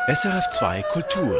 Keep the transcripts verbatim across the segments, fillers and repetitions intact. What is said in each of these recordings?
S R F zwei Kultur.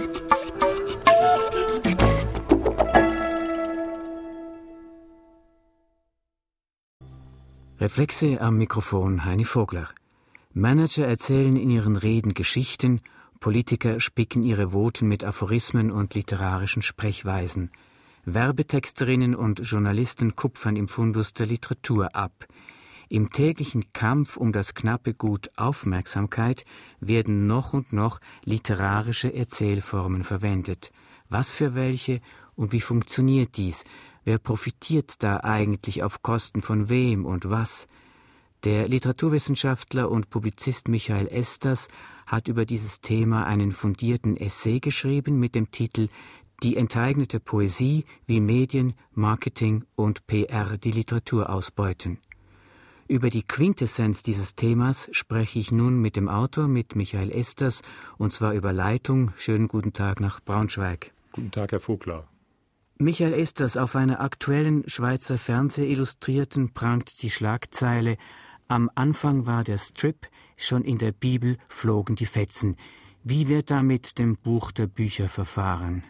Reflexe am Mikrofon Heini Vogler. Manager erzählen in ihren Reden Geschichten, Politiker spicken ihre Voten mit Aphorismen und literarischen Sprechweisen. Werbetexterinnen und Journalisten kupfern im Fundus der Literatur ab. Im täglichen Kampf um das knappe Gut Aufmerksamkeit werden noch und noch literarische Erzählformen verwendet. Was für welche und wie funktioniert dies? Wer profitiert da eigentlich auf Kosten von wem und was? Der Literaturwissenschaftler und Publizist Michael Esters hat über dieses Thema einen fundierten Essay geschrieben mit dem Titel »Die enteignete Poesie, wie Medien, Marketing und P R die Literatur ausbeuten«. Über die Quintessenz dieses Themas spreche ich nun mit dem Autor, mit Michael Esters, und zwar über Leitung. Schönen guten Tag nach Braunschweig. Guten Tag, Herr Vogler. Michael Esters, auf einer aktuellen Schweizer Fernsehillustrierten prangt die Schlagzeile »Am Anfang war der Strip, schon in der Bibel flogen die Fetzen«. Wie wird da mit dem Buch der Bücher verfahren?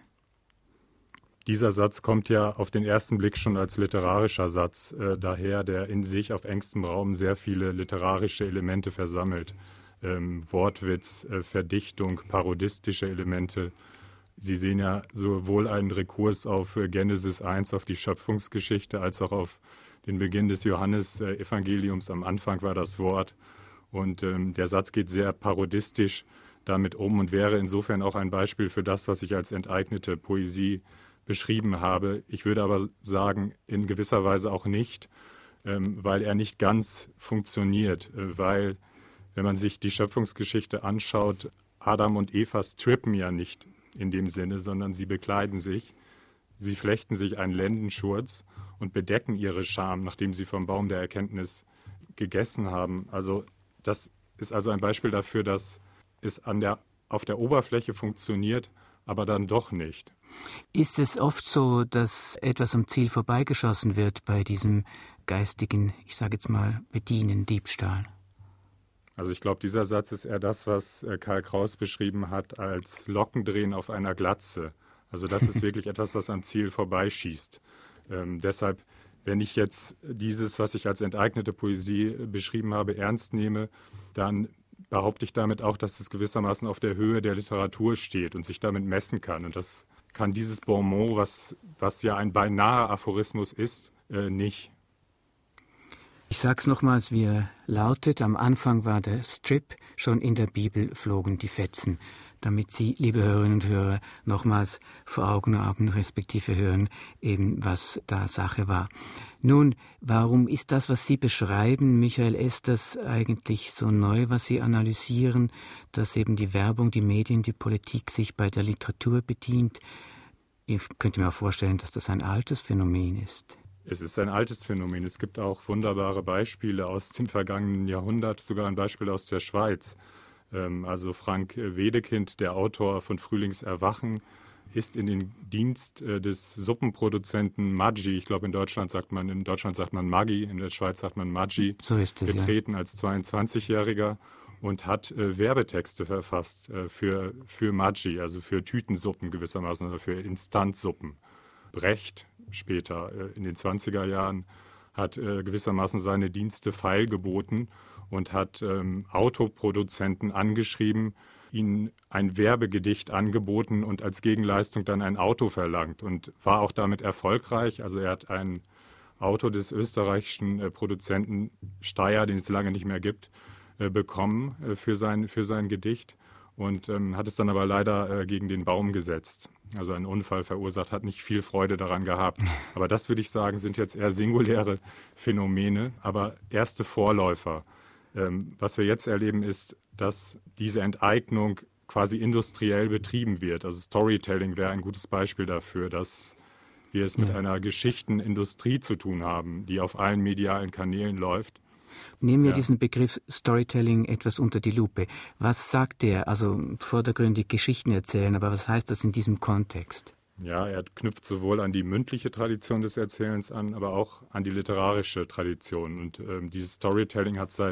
Dieser Satz kommt ja auf den ersten Blick schon als literarischer Satz äh, daher, der in sich auf engstem Raum sehr viele literarische Elemente versammelt. Ähm, Wortwitz, äh, Verdichtung, parodistische Elemente. Sie sehen ja sowohl einen Rekurs auf äh, Genesis eins, auf die Schöpfungsgeschichte, als auch auf den Beginn des Johannesevangeliums. Am Anfang war das Wort. Und ähm, der Satz geht sehr parodistisch damit um und wäre insofern auch ein Beispiel für das, was ich als enteignete Poesie beschrieben habe. Ich würde aber sagen, in gewisser Weise auch nicht, ähm, weil er nicht ganz funktioniert. Äh, weil, wenn man sich die Schöpfungsgeschichte anschaut, Adam und Eva strippen ja nicht in dem Sinne, sondern sie bekleiden sich. Sie flechten sich einen Lendenschurz und bedecken ihre Scham, nachdem sie vom Baum der Erkenntnis gegessen haben. Also das ist also ein Beispiel dafür, dass es an der, auf der Oberfläche funktioniert, aber dann doch nicht. Ist es oft so, dass etwas am Ziel vorbeigeschossen wird bei diesem geistigen, ich sage jetzt mal, Bedienen, Diebstahl? Also ich glaube, dieser Satz ist eher das, was Karl Kraus beschrieben hat als Lockendrehen auf einer Glatze. Also das ist wirklich etwas, was am Ziel vorbeischießt. Ähm, deshalb, wenn ich jetzt dieses, was ich als enteignete Poesie beschrieben habe, ernst nehme, dann behaupte ich damit auch, dass es gewissermaßen auf der Höhe der Literatur steht und sich damit messen kann. Und das kann dieses Bonmot, was, was ja ein beinahe Aphorismus ist, äh, nicht. Ich sag's nochmals, wie er lautet: Am Anfang war der Strip, schon in der Bibel flogen die Fetzen. Damit Sie, liebe Hörerinnen und Hörer, nochmals vor Augen haben, respektive hören, eben was da Sache war. Nun, warum ist das, was Sie beschreiben, Michael Esters, eigentlich so neu, was Sie analysieren, dass eben die Werbung, die Medien, die Politik sich bei der Literatur bedient? Ich könnte mir auch vorstellen, dass das ein altes Phänomen ist. Es ist ein altes Phänomen. Es gibt auch wunderbare Beispiele aus dem vergangenen Jahrhundert, sogar ein Beispiel aus der Schweiz. Also Frank Wedekind, der Autor von Frühlingserwachen, ist in den Dienst des Suppenproduzenten Maggi, ich glaube in Deutschland sagt man, in Deutschland sagt man Maggi, in der Schweiz sagt man Maggi, so ist es, getreten ja. als zweiundzwanzigjähriger und hat äh, Werbetexte verfasst äh, für, für Maggi, also für Tütensuppen gewissermaßen oder für Instantsuppen. Brecht später äh, in den zwanziger Jahren hat äh, gewissermaßen seine Dienste feilgeboten und hat ähm, Autoproduzenten angeschrieben, ihnen ein Werbegedicht angeboten und als Gegenleistung dann ein Auto verlangt und war auch damit erfolgreich. Also er hat ein Auto des österreichischen äh, Produzenten Steyr, den es lange nicht mehr gibt, äh, bekommen äh, für, sein, für sein Gedicht und ähm, hat es dann aber leider äh, gegen den Baum gesetzt. Also einen Unfall verursacht, hat nicht viel Freude daran gehabt. Aber das, würde ich sagen, sind jetzt eher singuläre Phänomene, aber erste Vorläufer. Ähm, was wir jetzt erleben, ist, dass diese Enteignung quasi industriell betrieben wird. Also Storytelling wäre ein gutes Beispiel dafür, dass wir es ja. mit einer Geschichtenindustrie zu tun haben, die auf allen medialen Kanälen läuft. Nehmen wir ja. diesen Begriff Storytelling etwas unter die Lupe. Was sagt der? Also vordergründig Geschichten erzählen, aber was heißt das in diesem Kontext? Ja, er knüpft sowohl an die mündliche Tradition des Erzählens an, aber auch an die literarische Tradition. Und ähm, dieses Storytelling hat seit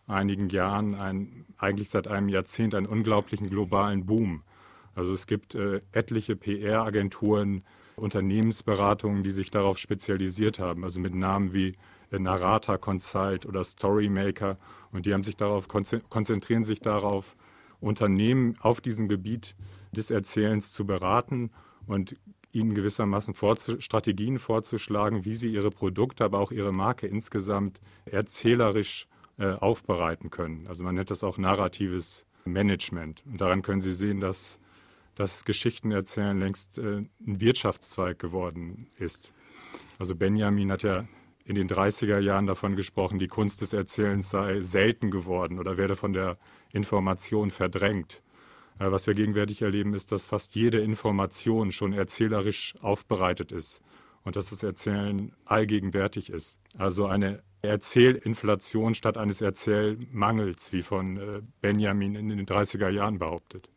einigen Jahren, ein, eigentlich seit einem Jahrzehnt, einen unglaublichen globalen Boom. Also es gibt äh, etliche P R-Agenturen, Unternehmensberatungen, die sich darauf spezialisiert haben, also mit Namen wie äh, Narata Consult oder Storymaker. Und die haben sich darauf, konzentrieren sich darauf, Unternehmen auf diesem Gebiet des Erzählens zu beraten und ihnen gewissermaßen vorzu- Strategien vorzuschlagen, wie sie ihre Produkte, aber auch ihre Marke insgesamt erzählerisch äh, aufbereiten können. Also man nennt das auch narratives Management. Und daran können Sie sehen, dass das Geschichtenerzählen längst äh, ein Wirtschaftszweig geworden ist. Also Benjamin hat ja in den dreißiger Jahren davon gesprochen, die Kunst des Erzählens sei selten geworden oder werde von der Information verdrängt. Äh, was wir gegenwärtig erleben, ist, dass fast jede Information schon erzählerisch aufbereitet ist und dass das Erzählen allgegenwärtig ist. Also eine Erzählinflation statt eines Erzählmangels, wie von äh, Benjamin in den dreißiger Jahren behauptet.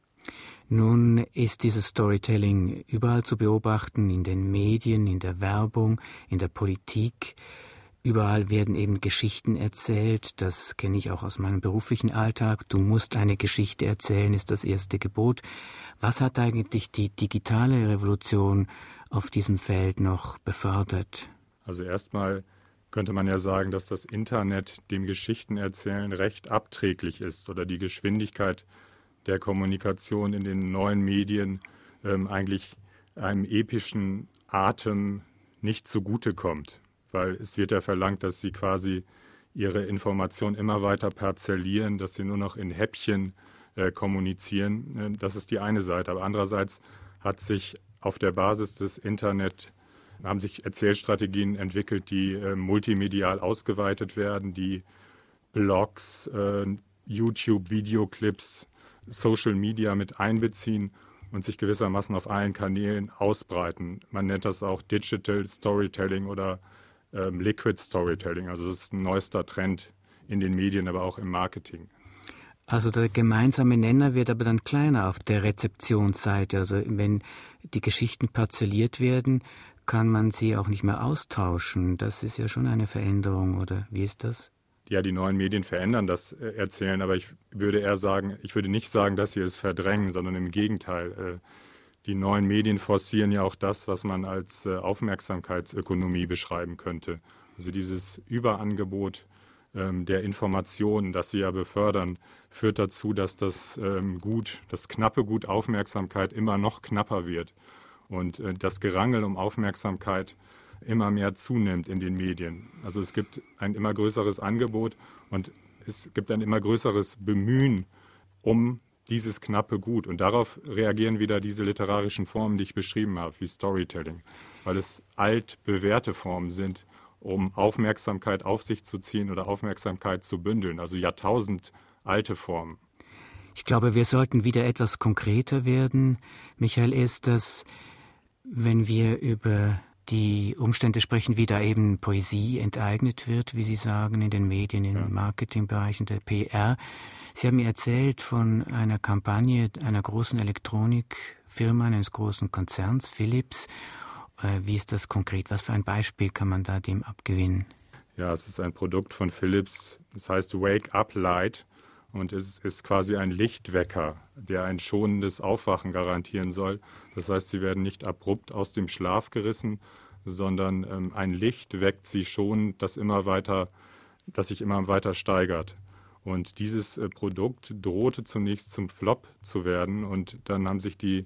Nun ist dieses Storytelling überall zu beobachten, in den Medien, in der Werbung, in der Politik. Überall werden eben Geschichten erzählt. Das kenne ich auch aus meinem beruflichen Alltag. Du musst eine Geschichte erzählen, ist das erste Gebot. Was hat eigentlich die digitale Revolution auf diesem Feld noch befördert? Also erstmal könnte man ja sagen, dass das Internet dem Geschichtenerzählen recht abträglich ist oder die Geschwindigkeit der Kommunikation in den neuen Medien ähm, eigentlich einem epischen Atem nicht zugutekommt. Weil es wird ja verlangt, dass sie quasi ihre Information immer weiter parzellieren, dass sie nur noch in Häppchen äh, kommunizieren. Das ist die eine Seite. Aber andererseits hat sich auf der Basis des Internet haben sich Erzählstrategien entwickelt, die äh, multimedial ausgeweitet werden, die Blogs, äh, YouTube, Videoclips, Social Media mit einbeziehen und sich gewissermaßen auf allen Kanälen ausbreiten. Man nennt das auch Digital Storytelling oder ähm, Liquid Storytelling. Also das ist ein neuester Trend in den Medien, aber auch im Marketing. Also der gemeinsame Nenner wird aber dann kleiner auf der Rezeptionsseite. Also wenn die Geschichten parzelliert werden, kann man sie auch nicht mehr austauschen. Das ist ja schon eine Veränderung, oder wie ist das? Ja, die neuen Medien verändern das Erzählen, aber ich würde eher sagen, ich würde nicht sagen, dass sie es verdrängen, sondern im Gegenteil. Die neuen Medien forcieren ja auch das, was man als Aufmerksamkeitsökonomie beschreiben könnte. Also dieses Überangebot der Informationen, das sie ja befördern, führt dazu, dass das Gut, das knappe Gut Aufmerksamkeit immer noch knapper wird und das Gerangel um Aufmerksamkeit immer mehr zunimmt in den Medien. Also es gibt ein immer größeres Angebot und es gibt ein immer größeres Bemühen um dieses knappe Gut. Und darauf reagieren wieder diese literarischen Formen, die ich beschrieben habe, wie Storytelling, weil es altbewährte Formen sind, um Aufmerksamkeit auf sich zu ziehen oder Aufmerksamkeit zu bündeln, also Jahrtausend alte Formen. Ich glaube, wir sollten wieder etwas konkreter werden. Michael, ist das, wenn wir über die Umstände sprechen, wie da eben Poesie enteignet wird, wie Sie sagen, in den Medien, im ja. Marketingbereich, in der P R. Sie haben mir erzählt von einer Kampagne einer großen Elektronikfirma, eines großen Konzerns, Philips. Äh, wie ist das konkret? Was für ein Beispiel kann man da dem abgewinnen? Ja, es ist ein Produkt von Philips, das heißt Wake Up Light und es ist quasi ein Lichtwecker, der ein schonendes Aufwachen garantieren soll. Das heißt, Sie werden nicht abrupt aus dem Schlaf gerissen, sondern ähm, ein Licht weckt Sie schon, das immer weiter, das sich immer weiter steigert. Und dieses äh, Produkt drohte zunächst zum Flop zu werden und dann haben sich die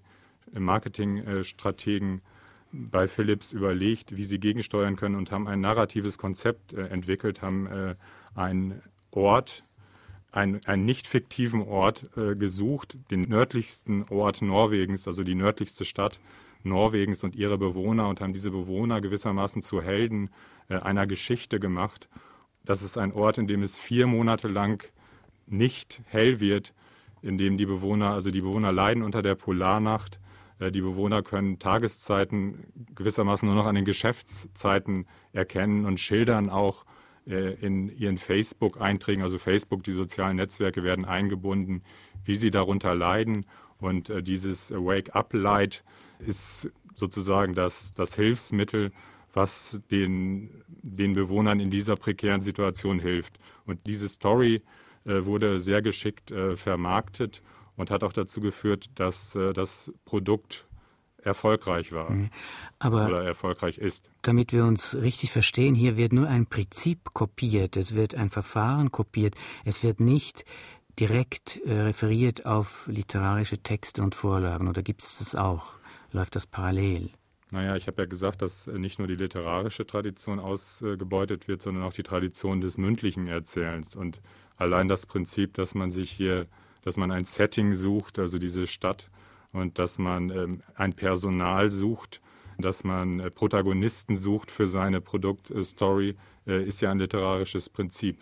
Marketingstrategen bei Philips überlegt, wie sie gegensteuern können und haben ein narratives Konzept äh, entwickelt, haben äh, einen Ort, ein, einen nicht fiktiven Ort äh, gesucht, den nördlichsten Ort Norwegens, also die nördlichste Stadt Norwegens und ihre Bewohner und haben diese Bewohner gewissermaßen zu Helden äh, einer Geschichte gemacht. Das ist ein Ort, in dem es vier Monate lang nicht hell wird, in dem die Bewohner, also die Bewohner leiden unter der Polarnacht. Äh, die Bewohner können Tageszeiten gewissermaßen nur noch an den Geschäftszeiten erkennen und schildern auch äh, in ihren Facebook-Einträgen, also Facebook, die sozialen Netzwerke werden eingebunden, wie sie darunter leiden. Und äh, dieses Wake-up-Light ist sozusagen das, das Hilfsmittel, was den, den Bewohnern in dieser prekären Situation hilft. Und diese Story äh, wurde sehr geschickt äh, vermarktet und hat auch dazu geführt, dass äh, das Produkt erfolgreich war Aber oder erfolgreich ist. Damit wir uns richtig verstehen, hier wird nur ein Prinzip kopiert, es wird ein Verfahren kopiert, es wird nicht direkt äh, referiert auf literarische Texte und Vorlagen, oder gibt es das auch? Läuft das parallel? Naja, ich habe ja gesagt, dass nicht nur die literarische Tradition ausgebeutet wird, sondern auch die Tradition des mündlichen Erzählens. Und allein das Prinzip, dass man sich hier, dass man ein Setting sucht, also diese Stadt, und dass man ähm, ein Personal sucht, dass man äh, Protagonisten sucht für seine Produktstory, äh, ist ja ein literarisches Prinzip.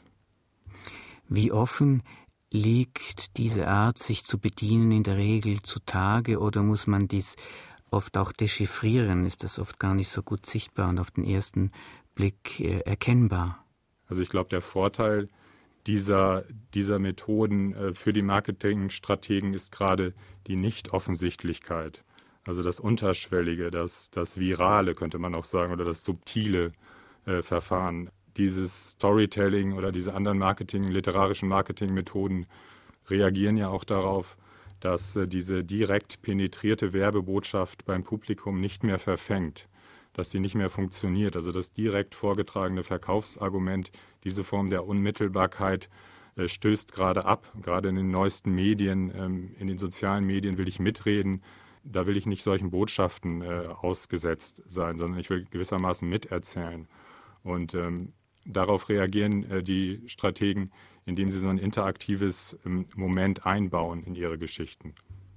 Wie offen liegt diese Art, sich zu bedienen, in der Regel zutage, oder muss man dies oft auch dechiffrieren? Ist das oft gar nicht so gut sichtbar und auf den ersten Blick äh, erkennbar? Also ich glaube, der Vorteil dieser, dieser Methoden äh, für die Marketingstrategen ist gerade die Nicht-Offensichtlichkeit. Also das Unterschwellige, das, das Virale, könnte man auch sagen, oder das subtile äh, Verfahren. Dieses Storytelling oder diese anderen Marketing, literarischen Marketingmethoden reagieren ja auch darauf, dass äh, diese direkt penetrierte Werbebotschaft beim Publikum nicht mehr verfängt, dass sie nicht mehr funktioniert. Also das direkt vorgetragene Verkaufsargument, diese Form der Unmittelbarkeit äh, stößt gerade ab. Gerade in den neuesten Medien, ähm, in den sozialen Medien will ich mitreden. Da will ich nicht solchen Botschaften äh, ausgesetzt sein, sondern ich will gewissermaßen miterzählen. Und ähm, darauf reagieren äh, die Strategen, indem sie so ein interaktives ähm, Moment einbauen in ihre Geschichten.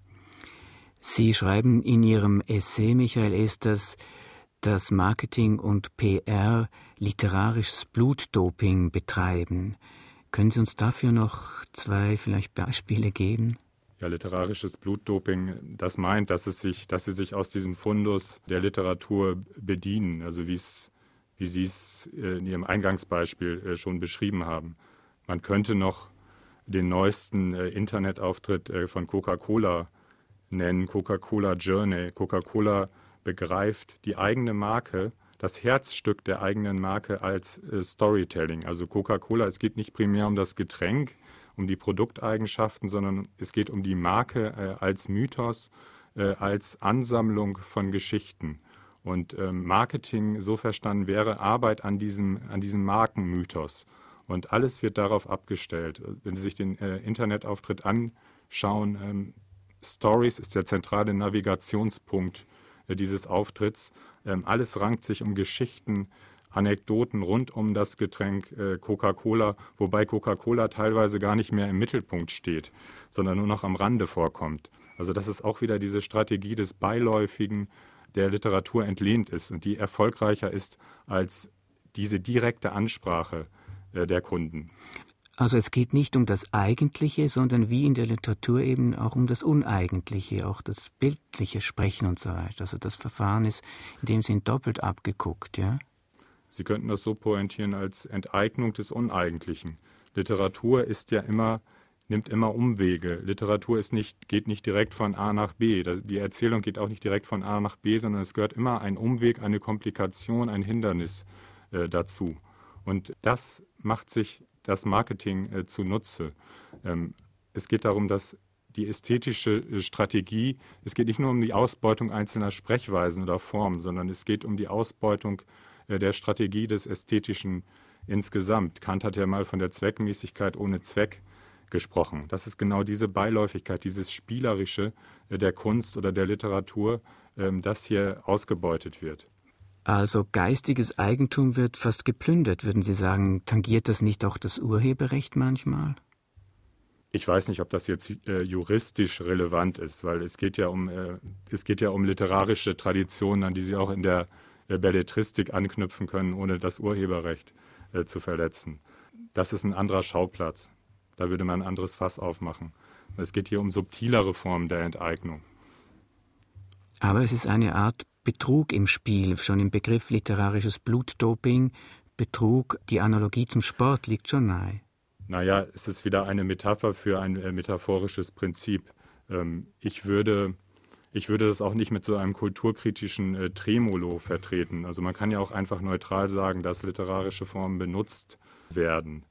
Sie schreiben in Ihrem Essay, Michael Esters, dass Marketing und P R literarisches Blutdoping betreiben. Können Sie uns dafür noch zwei vielleicht Beispiele geben? Ja, literarisches Blutdoping, das meint, dass es sich, dass sie sich aus diesem Fundus der Literatur bedienen, also wie es, wie Sie es in Ihrem Eingangsbeispiel schon beschrieben haben. Man könnte noch den neuesten Internetauftritt von Coca-Cola nennen, Coca-Cola Journey. Coca-Cola begreift die eigene Marke, das Herzstück der eigenen Marke als äh, Storytelling. Also Coca-Cola, es geht nicht primär um das Getränk, um die Produkteigenschaften, sondern es geht um die Marke äh, als Mythos, äh, als Ansammlung von Geschichten. Und ähm, Marketing, so verstanden, wäre Arbeit an diesem, an diesem Markenmythos. Und alles wird darauf abgestellt. Wenn Sie sich den äh, Internetauftritt anschauen, ähm, Stories ist der zentrale Navigationspunkt dieses Auftritts. Ähm, alles rankt sich um Geschichten, Anekdoten rund um das Getränk äh, Coca-Cola, wobei Coca-Cola teilweise gar nicht mehr im Mittelpunkt steht, sondern nur noch am Rande vorkommt. Also das ist auch wieder diese Strategie des Beiläufigen, der Literatur entlehnt ist und die erfolgreicher ist als diese direkte Ansprache äh, der Kunden. Also es geht nicht um das Eigentliche, sondern wie in der Literatur eben auch um das Uneigentliche, auch das bildliche Sprechen und so weiter. Also das Verfahren ist in dem Sinn doppelt abgeguckt, ja? Sie könnten das so pointieren als Enteignung des Uneigentlichen. Literatur ist ja immer, nimmt immer Umwege. Literatur ist nicht, geht nicht direkt von A nach B. Die Erzählung geht auch nicht direkt von A nach B, sondern es gehört immer ein Umweg, eine Komplikation, ein Hindernis äh, dazu. Und das macht sich das Marketing äh, zunutze. Ähm, es geht darum, dass die ästhetische äh, Strategie, es geht nicht nur um die Ausbeutung einzelner Sprechweisen oder Formen, sondern es geht um die Ausbeutung äh, der Strategie des Ästhetischen insgesamt. Kant hat ja mal von der Zweckmäßigkeit ohne Zweck gesprochen. Das ist genau diese Beiläufigkeit, dieses Spielerische äh, der Kunst oder der Literatur, äh, das hier ausgebeutet wird. Also geistiges Eigentum wird fast geplündert, würden Sie sagen. Tangiert das nicht auch das Urheberrecht manchmal? Ich weiß nicht, ob das jetzt äh, juristisch relevant ist, weil es geht ja um, äh, es geht ja um literarische Traditionen, an die Sie auch in der äh, Belletristik anknüpfen können, ohne das Urheberrecht äh, zu verletzen. Das ist ein anderer Schauplatz. Da würde man ein anderes Fass aufmachen. Es geht hier um subtilere Formen der Enteignung. Aber es ist eine Art Betrug im Spiel, schon im Begriff literarisches Blutdoping. Betrug, die Analogie zum Sport liegt schon nahe. Naja, es ist wieder eine Metapher für ein äh, metaphorisches Prinzip. Ähm, ich würde, ich würde das auch nicht mit so einem kulturkritischen äh, Tremolo vertreten. Also man kann ja auch einfach neutral sagen, dass literarische Formen benutzt werden.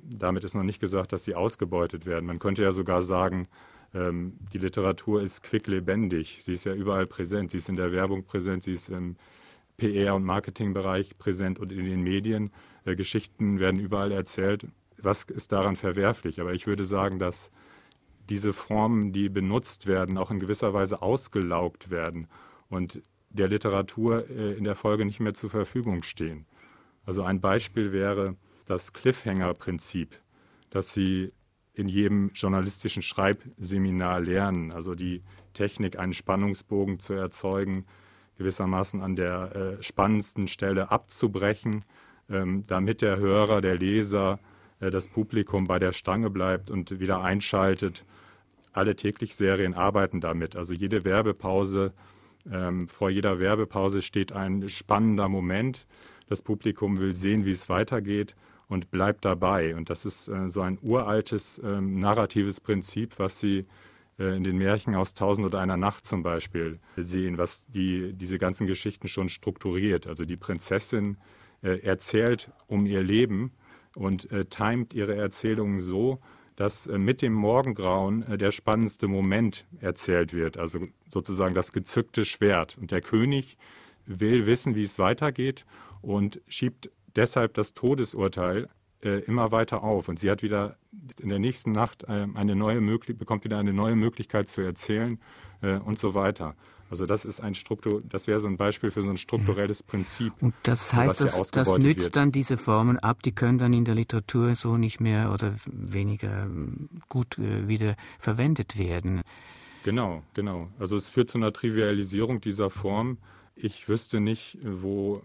damit ist noch nicht gesagt, dass sie ausgebeutet werden. Man könnte ja sogar sagen, ähm, die Literatur ist quicklebendig. Sie ist ja überall präsent. Sie ist in der Werbung präsent, sie ist im P R- und Marketingbereich präsent und in den Medien. Äh, Geschichten werden überall erzählt. Was ist daran verwerflich? Aber ich würde sagen, dass diese Formen, die benutzt werden, auch in gewisser Weise ausgelaugt werden und der Literatur äh, in der Folge nicht mehr zur Verfügung stehen. Also ein Beispiel wäre das Cliffhanger-Prinzip, das Sie in jedem journalistischen Schreibseminar lernen. Also die Technik, einen Spannungsbogen zu erzeugen, gewissermaßen an der äh, spannendsten Stelle abzubrechen, ähm, damit der Hörer, der Leser, äh, das Publikum bei der Stange bleibt und wieder einschaltet. Alle Täglich-Serien arbeiten damit. Also jede Werbepause, ähm, vor jeder Werbepause steht ein spannender Moment. Das Publikum will sehen, wie es weitergeht und bleibt dabei. Und das ist äh, so ein uraltes äh, narratives Prinzip, was Sie äh, in den Märchen aus Tausend und einer Nacht zum Beispiel sehen, was die, diese ganzen Geschichten schon strukturiert. Also die Prinzessin äh, erzählt um ihr Leben und äh, timet ihre Erzählungen so, dass äh, mit dem Morgengrauen äh, der spannendste Moment erzählt wird, also sozusagen das gezückte Schwert. Und der König will wissen, wie es weitergeht und schiebt deshalb das Todesurteil äh, immer weiter auf. Und sie hat wieder in der nächsten Nacht äh, eine neue Möglichkeit, bekommt wieder eine neue Möglichkeit zu erzählen äh, und so weiter. Also das ist ein Struktur, das wäre so ein Beispiel für so ein strukturelles Prinzip. Und das heißt, dass, das nützt wird. dann diese Formen ab, die können dann in der Literatur so nicht mehr oder weniger gut äh, wieder verwendet werden. Genau, genau. Also es führt zu einer Trivialisierung dieser Form. Ich wüsste nicht, wo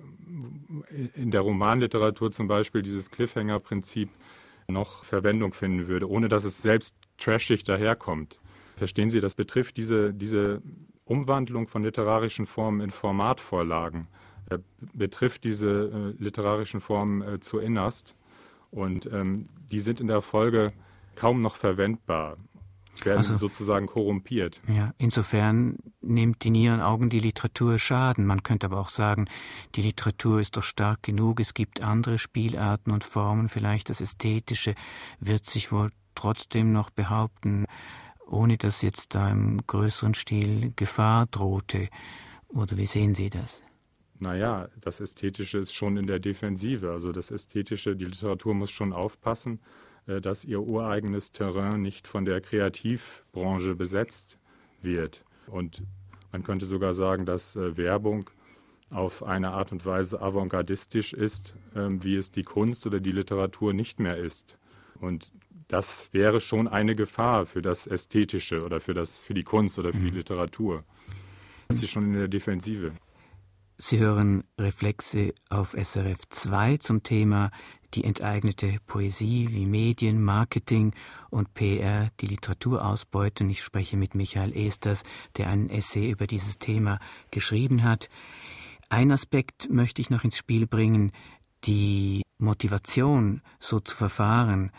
in der Romanliteratur zum Beispiel dieses Cliffhanger-Prinzip noch Verwendung finden würde, ohne dass es selbst trashig daherkommt. Verstehen Sie, das betrifft diese, diese Umwandlung von literarischen Formen in Formatvorlagen, äh, betrifft diese äh, literarischen Formen äh, zu innerst und ähm, die sind in der Folge kaum noch verwendbar. Werden also, sozusagen korrumpiert. Ja, insofern nimmt in Ihren Augen die Literatur Schaden. Man könnte aber auch sagen, die Literatur ist doch stark genug, es gibt andere Spielarten und Formen, vielleicht das Ästhetische wird sich wohl trotzdem noch behaupten, ohne dass jetzt da im größeren Stil Gefahr drohte. Oder wie sehen Sie das? Naja, das Ästhetische ist schon in der Defensive. Also das Ästhetische, die Literatur muss schon aufpassen, dass ihr ureigenes Terrain nicht von der Kreativbranche besetzt wird. Und man könnte sogar sagen, dass äh, Werbung auf eine Art und Weise avantgardistisch ist, äh, wie es die Kunst oder die Literatur nicht mehr ist. Und das wäre schon eine Gefahr für das Ästhetische oder für, das, für die Kunst oder für die Literatur. Das ist schon in der Defensive. Sie hören Reflexe auf S R F zwei zum Thema die enteignete Poesie wie Medien, Marketing und P R die Literatur ausbeuten. Ich spreche mit Michael Esters, der einen Essay über dieses Thema geschrieben hat. Ein Aspekt möchte ich noch ins Spiel bringen, die Motivation, so zu verfahren,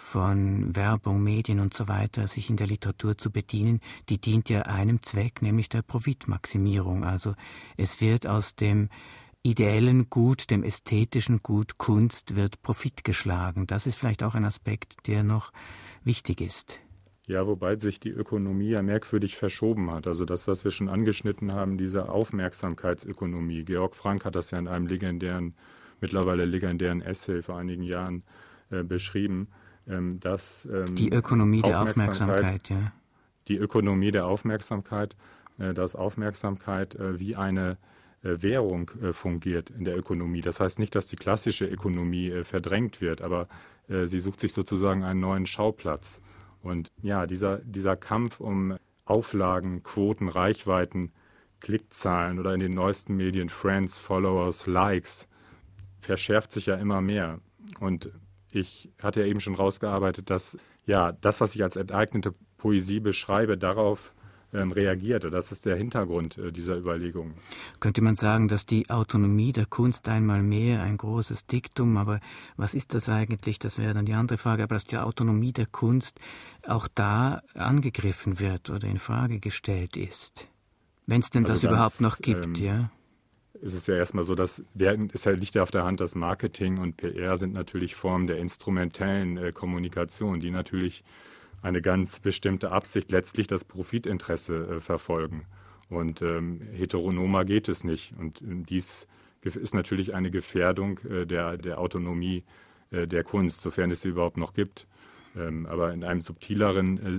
von Werbung, Medien und so weiter, sich in der Literatur zu bedienen, die dient ja einem Zweck, nämlich der Profitmaximierung. Also es wird aus dem ideellen Gut, dem ästhetischen Gut Kunst wird Profit geschlagen. Das ist vielleicht auch ein Aspekt, der noch wichtig ist. Ja, wobei sich die Ökonomie ja merkwürdig verschoben hat. Also das, was wir schon angeschnitten haben, diese Aufmerksamkeitsökonomie. Georg Frank hat das ja in einem legendären, mittlerweile legendären Essay vor einigen Jahren äh, beschrieben. Ähm, dass, ähm, die Ökonomie der Aufmerksamkeit, ja. Die Ökonomie der Aufmerksamkeit, äh, dass Aufmerksamkeit äh, wie eine äh, Währung äh, fungiert in der Ökonomie. Das heißt nicht, dass die klassische Ökonomie äh, verdrängt wird, aber äh, sie sucht sich sozusagen einen neuen Schauplatz. Und ja, dieser, dieser Kampf um Auflagen, Quoten, Reichweiten, Klickzahlen oder in den neuesten Medien Friends, Followers, Likes verschärft sich ja immer mehr. Und ich hatte ja eben schon rausgearbeitet, dass ja das, was ich als enteignete Poesie beschreibe, darauf ähm, reagierte. Das ist der Hintergrund äh, dieser Überlegungen. Könnte man sagen, dass die Autonomie der Kunst einmal mehr ein großes Diktum, aber was ist das eigentlich? Das wäre dann die andere Frage, aber dass die Autonomie der Kunst auch da angegriffen wird oder in Frage gestellt ist. Wenn es denn also das ganz, überhaupt noch gibt, ähm, ja? ist es ja erstmal so, dass es liegt ja auf der Hand, dass Marketing und P R sind natürlich Formen der instrumentellen äh, Kommunikation, die natürlich eine ganz bestimmte Absicht, letztlich das Profitinteresse äh, verfolgen. Und ähm, heteronomer geht es nicht. Und äh, dies ist natürlich eine Gefährdung äh, der, der Autonomie äh, der Kunst, sofern es sie überhaupt noch gibt. Ähm, aber in einem subtileren äh,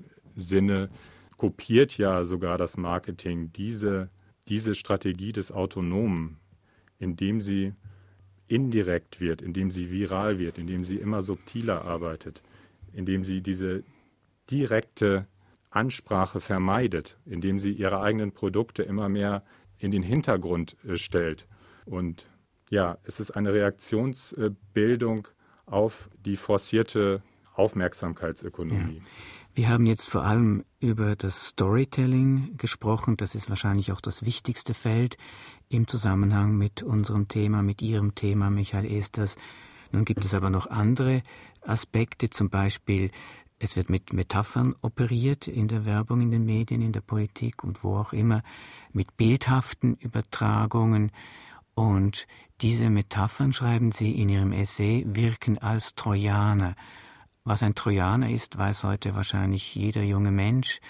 Sinne kopiert ja sogar das Marketing diese, diese Strategie des Autonomen, indem sie indirekt wird, indem sie viral wird, indem sie immer subtiler arbeitet, indem sie diese direkte Ansprache vermeidet, indem sie ihre eigenen Produkte immer mehr in den Hintergrund äh, stellt. Und ja, es ist eine Reaktionsbildung äh, auf die forcierte Aufmerksamkeitsökonomie. Ja. Wir haben jetzt vor allem über das Storytelling gesprochen. Das ist wahrscheinlich auch das wichtigste Feld im Zusammenhang mit unserem Thema, mit Ihrem Thema, Michael Esters. Nun gibt es aber noch andere Aspekte, zum Beispiel es wird mit Metaphern operiert in der Werbung, in den Medien, in der Politik und wo auch immer, mit bildhaften Übertragungen. Und diese Metaphern, schreiben Sie in Ihrem Essay, wirken als Trojaner. Was ein Trojaner ist, weiß heute wahrscheinlich jeder junge Mensch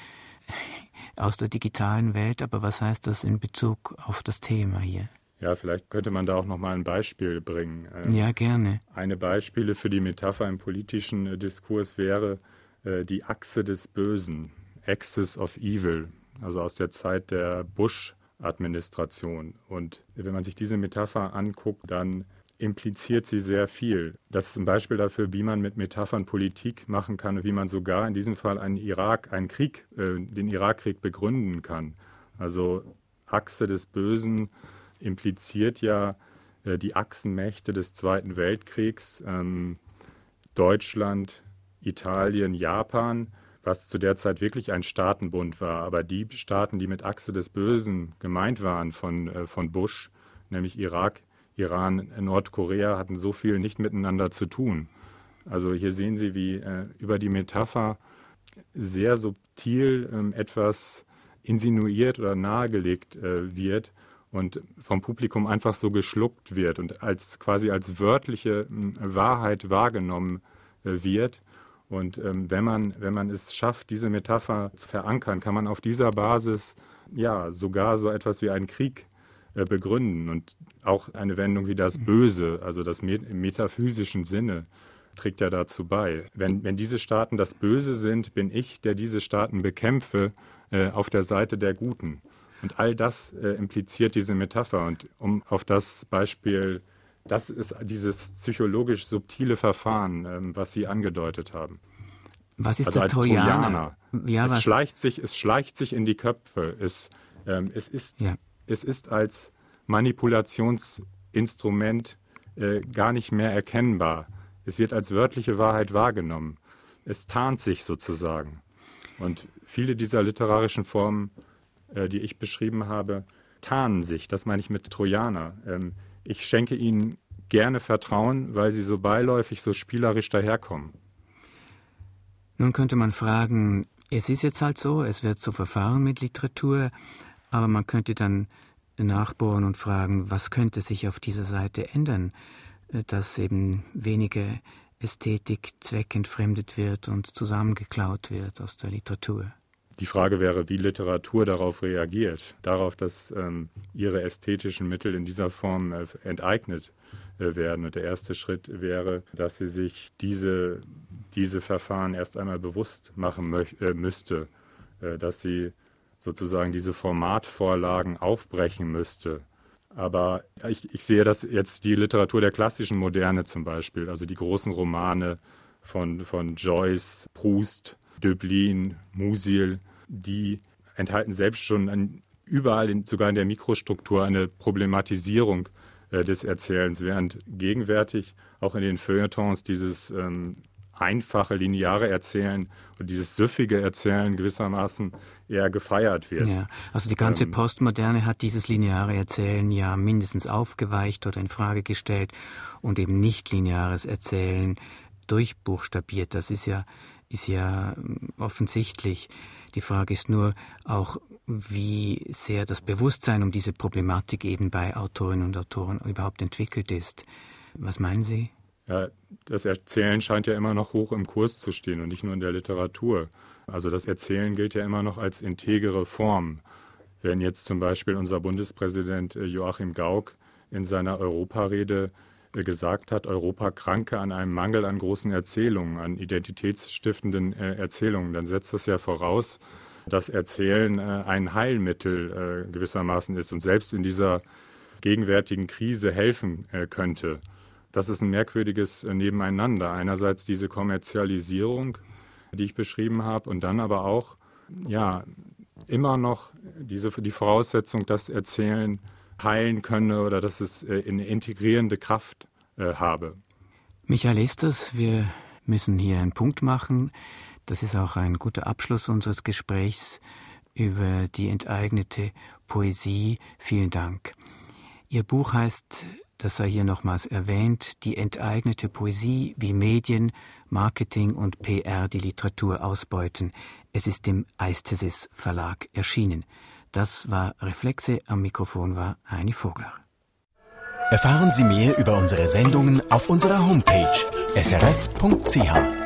aus der digitalen Welt. Aber was heißt das in Bezug auf das Thema hier? Ja, vielleicht könnte man da auch noch mal ein Beispiel bringen. Ja, gerne. Eine Beispiele für die Metapher im politischen Diskurs wäre äh, die Achse des Bösen, Axis of Evil, also aus der Zeit der Bush-Administration. Und wenn man sich diese Metapher anguckt, dann impliziert sie sehr viel. Das ist ein Beispiel dafür, wie man mit Metaphern Politik machen kann und wie man sogar in diesem Fall einen Irak, einen Krieg, äh, den Irakkrieg begründen kann. Also Achse des Bösen impliziert ja äh, die Achsenmächte des Zweiten Weltkriegs, ähm, Deutschland, Italien, Japan, was zu der Zeit wirklich ein Staatenbund war. Aber die Staaten, die mit Achse des Bösen gemeint waren von, äh, von Bush, nämlich Irak, Iran, Nordkorea, hatten so viel nicht miteinander zu tun. Also hier sehen Sie, wie äh, über die Metapher sehr subtil ähm, etwas insinuiert oder nahegelegt äh, wird und vom Publikum einfach so geschluckt wird und als quasi als wörtliche äh, Wahrheit wahrgenommen äh, wird. Und ähm, wenn man, wenn man es schafft, diese Metapher zu verankern, kann man auf dieser Basis ja sogar so etwas wie einen Krieg begründen. Und auch eine Wendung wie das Böse, also das im metaphysischen Sinne, trägt ja dazu bei. Wenn, wenn diese Staaten das Böse sind, bin ich, der diese Staaten bekämpfe, äh, auf der Seite der Guten. Und all das äh, impliziert diese Metapher. Und um auf das Beispiel, das ist dieses psychologisch subtile Verfahren, äh, was Sie angedeutet haben. Was ist also der als Trojaner? Trojaner. Ja, es, was? schleicht sich, es schleicht sich in die Köpfe. Es, ähm, es ist... Ja. Es ist als Manipulationsinstrument äh, gar nicht mehr erkennbar. Es wird als wörtliche Wahrheit wahrgenommen. Es tarnt sich sozusagen. Und viele dieser literarischen Formen, äh, die ich beschrieben habe, tarnen sich. Das meine ich mit Trojaner. Ähm, ich schenke ihnen gerne Vertrauen, weil sie so beiläufig, so spielerisch daherkommen. Nun könnte man fragen, es ist jetzt halt so, es wird so verfahren mit Literatur, aber man könnte dann nachbohren und fragen, was könnte sich auf dieser Seite ändern, dass eben weniger Ästhetik zweckentfremdet wird und zusammengeklaut wird aus der Literatur. Die Frage wäre, wie Literatur darauf reagiert, darauf, dass ähm, ihre ästhetischen Mittel in dieser Form äh, enteignet äh, werden. Und der erste Schritt wäre, dass sie sich diese, diese Verfahren erst einmal bewusst machen möch- äh, müsste, äh, dass sie sozusagen diese Formatvorlagen aufbrechen müsste. Aber ich, ich sehe das jetzt die Literatur der klassischen Moderne zum Beispiel, also die großen Romane von, von Joyce, Proust, Döblin, Musil, die enthalten selbst schon an, überall, in, sogar in der Mikrostruktur, eine Problematisierung äh, des Erzählens, während gegenwärtig auch in den Feuilletons dieses ähm, einfache, lineare Erzählen und dieses süffige Erzählen gewissermaßen eher gefeiert wird. Ja, also die ganze ähm, Postmoderne hat dieses lineare Erzählen ja mindestens aufgeweicht oder in Frage gestellt und eben nicht lineares Erzählen durchbuchstabiert. Das ist ja, ist ja offensichtlich. Die Die Frage ist nur auch, wie sehr das Bewusstsein um diese Problematik eben bei Autorinnen und Autoren überhaupt entwickelt ist. Was meinen Sie? Ja, das Erzählen scheint ja immer noch hoch im Kurs zu stehen und nicht nur in der Literatur. Also das Erzählen gilt ja immer noch als integere Form. Wenn jetzt zum Beispiel unser Bundespräsident Joachim Gauck in seiner Europarede gesagt hat, Europa kranke an einem Mangel an großen Erzählungen, an identitätsstiftenden äh, Erzählungen, dann setzt das ja voraus, dass Erzählen äh, ein Heilmittel äh, gewissermaßen ist und selbst in dieser gegenwärtigen Krise helfen äh, könnte. Das ist ein merkwürdiges äh, Nebeneinander. Einerseits diese Kommerzialisierung, die ich beschrieben habe, und dann aber auch ja immer noch diese, die Voraussetzung, dass Erzählen heilen könne oder dass es äh, eine integrierende Kraft äh, habe. Michael Esters, wir müssen hier einen Punkt machen. Das ist auch ein guter Abschluss unseres Gesprächs über die enteignete Poesie. Vielen Dank. Ihr Buch heißt, das sei hier nochmals erwähnt, Die enteignete Poesie, wie Medien, Marketing und P R die Literatur ausbeuten. Es ist im Eistesis Verlag erschienen. Das war Reflexe, am Mikrofon war Heini Vogler. Erfahren Sie mehr über unsere Sendungen auf unserer Homepage s r f punkt c h.